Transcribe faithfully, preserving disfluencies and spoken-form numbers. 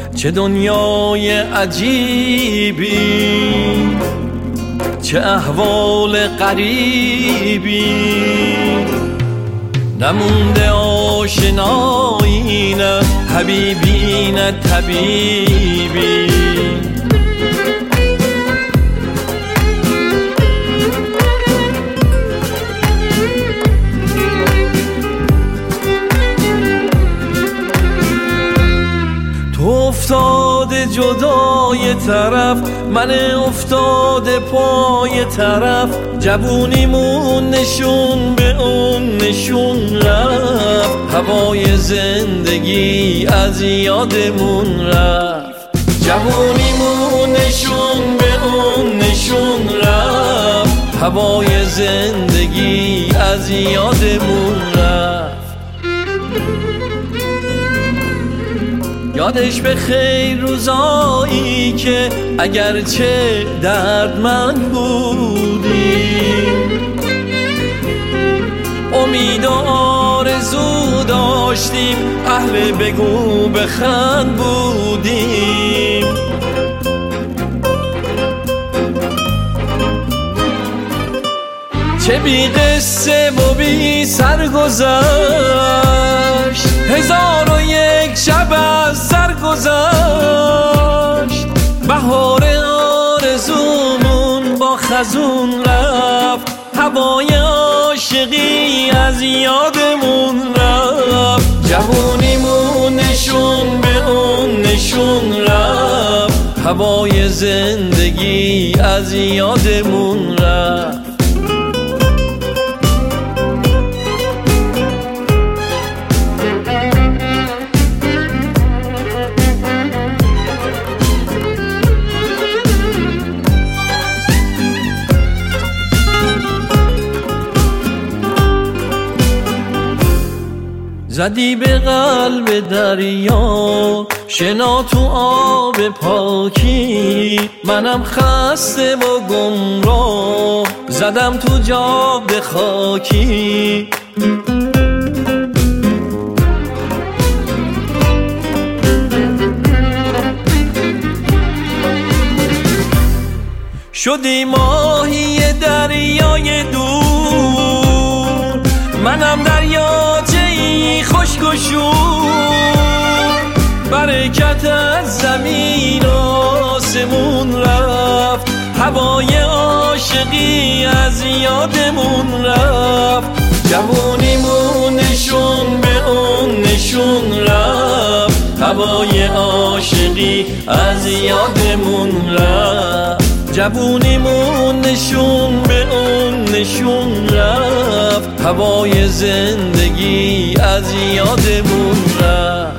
چه دنیای عجیبی، چه احوال غریبی، نمونده آشنایی نه حبیبی نه طبیبی. تو افتاده جدای طرف، من افتاده پای طرف، جوونیمون نشون به اون نشون رفت، هوای زندگی از یادمون رفت، جوونیمون نشون به اون نشون رفت، هوای زندگی از یادمون رفت. یادش به خیر روزایی که اگرچه دردمند بودیم، امید و آرزو داشتیم، اهل بگو بخند بودیم. چه بی قصه و بی سرگذشت، هزار و یک شب از سر گذشت، بهار آرزومون با خزون رفت، هوای عاشقی از یادمون رفت، جوونیمون نشون به اون نشون رفت، هوای زندگی از یادمون رفت. زدی به قلب دریا، شنا تو آب پاکی، منم خسته و گمراه، زدم تو جاده خاکی. شدی ماهی دریای دور، منم دریاچه‌ای خشک و شور، برکت از زمین و آسمون رفت، هوای عاشقی از یادمون رفت، جوونیمون نشون به اون نشون رفت، هوای عاشقی از یادمون رفت، جوونیمون نشون به اون نشون رفت، هوای زندگی از یادمون رفت.